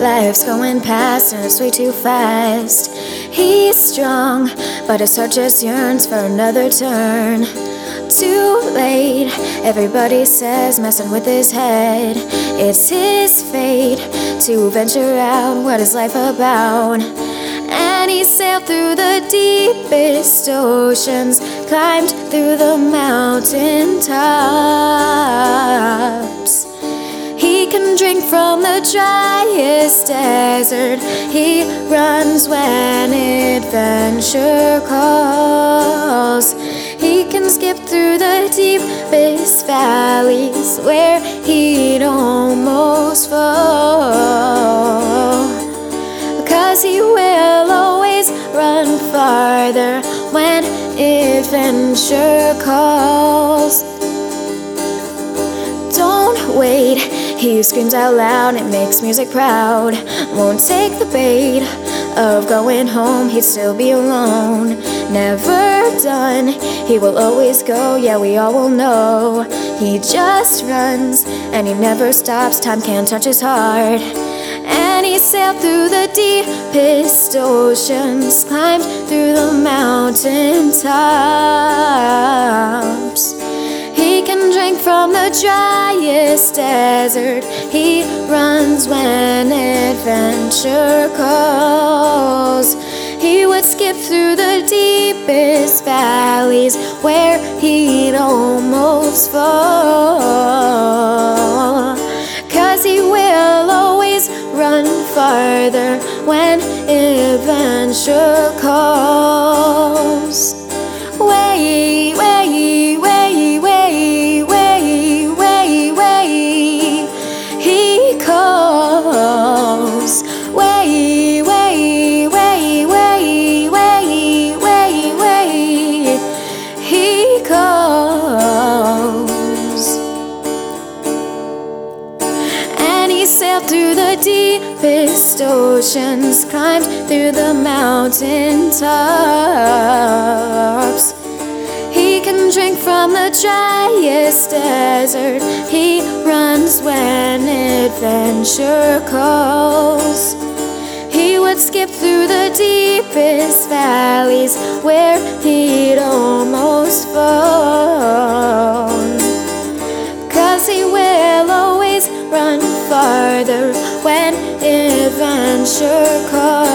Life's going past and it's way too fast. He's strong, but his heart just yearns for another turn. Too late, everybody says, messing with his head. It's his fate to venture out, what is life about? And he sailed through the deepest oceans, climbed through the mountain tops. He can drink from the driest desert. He runs when adventure calls. He can skip through the deepest valleys where he'd almost fall. 'Cause he will always run farther when adventure calls. Don't wait, he screams out loud, it makes music proud. Won't take the bait of going home, he'd still be alone. Never done, he will always go, yeah, we all will know. He just runs, and he never stops, time can't touch his heart. And he sailed through the deepest oceans, climbed through the mountain tops. He can drink from the driest desert. He runs when adventure calls. He would skip through the deepest valleys where he'd almost fall. 'Cause he will always run farther when adventure calls. Way, way, way, way, way, way, way, he calls. Way, way, way, way, way, way, way, he calls. And he sailed through the deepest oceans, climbed through the mountain tops. He can drink from the driest desert. He runs when adventure calls. He would skip through the deepest valleys where he'd almost fall. 'Cause he will always run farther when adventure calls.